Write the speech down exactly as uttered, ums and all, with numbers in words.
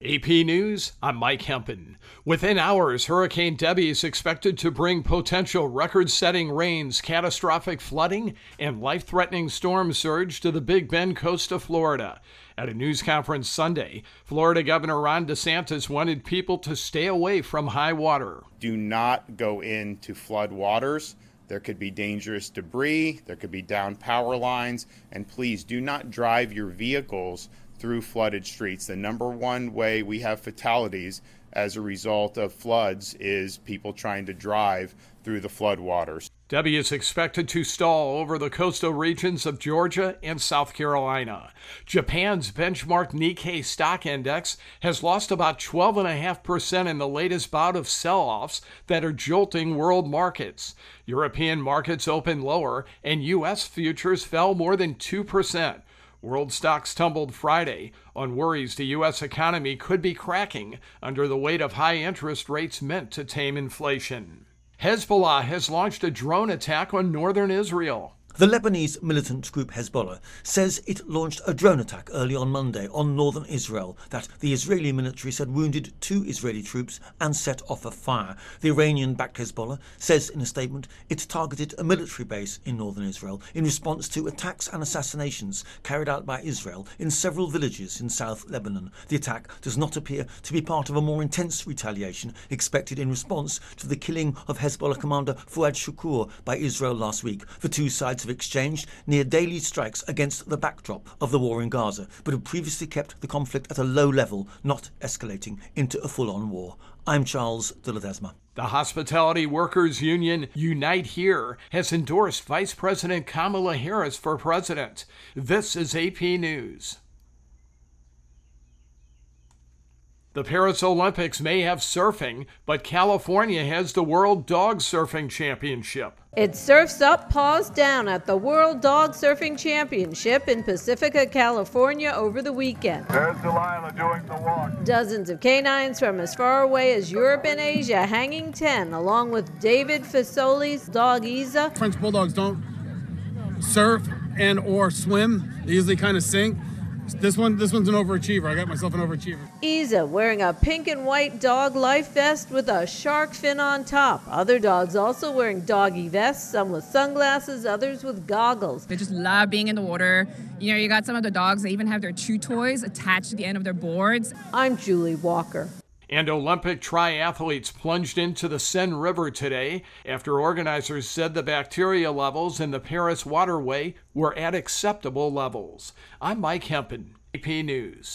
A P News, I'm Mike Hempen. Within hours, Hurricane Debby is expected to bring potential record-setting rains, catastrophic flooding, and life-threatening storm surge to the Big Bend coast of Florida. At a news conference Sunday, Florida Governor Ron DeSantis wanted people to stay away from high water. Do not go into flood waters. There could be dangerous debris, there could be down power lines, and please do not drive your vehicles through flooded streets. The number one way we have fatalities as a result of floods is people trying to drive through the flood waters. Debby is expected to stall over the coastal regions of Georgia and South Carolina. Japan's benchmark Nikkei stock index has lost about twelve point five percent in the latest bout of sell-offs that are jolting world markets. European markets opened lower, and U S futures fell more than two percent. World stocks tumbled Friday on worries the U S economy could be cracking under the weight of high interest rates meant to tame inflation. Hezbollah has launched a drone attack on northern Israel. The Lebanese militant group Hezbollah says it launched a drone attack early on Monday on northern Israel that the Israeli military said wounded two Israeli troops and set off a fire. The Iranian-backed Hezbollah says in a statement it targeted a military base in northern Israel in response to attacks and assassinations carried out by Israel in several villages in South Lebanon. The attack does not appear to be part of a more intense retaliation expected in response to the killing of Hezbollah commander Fuad Shukur by Israel last week. The two sides have exchanged near daily strikes against the backdrop of the war in Gaza, but have previously kept the conflict at a low level, not escalating into a full-on war. I'm Charles de Ledesma. The Hospitality Workers Union Unite Here has endorsed Vice President Kamala Harris for president. This is A P News. The Paris Olympics may have surfing, but California has the World Dog Surfing Championship. It surfs up, paws down at the World Dog Surfing Championship in Pacifica, California over the weekend. There's Delilah doing the walk. Dozens of canines from as far away as Europe and Asia hanging ten, along with David Fasoli's dog Isa. French Bulldogs don't surf and or swim. They usually kind of sink. This one, this one's an overachiever. I got myself an overachiever. Isa wearing a pink and white dog life vest with a shark fin on top. Other dogs also wearing doggy vests, some with sunglasses, others with goggles. They just love being in the water. You know, you got some of the dogs that even have their chew toys attached to the end of their boards. I'm Julie Walker. And Olympic triathletes plunged into the Seine River today after organizers said the bacteria levels in the Paris waterway were at acceptable levels. I'm Mike Hempen, A P News.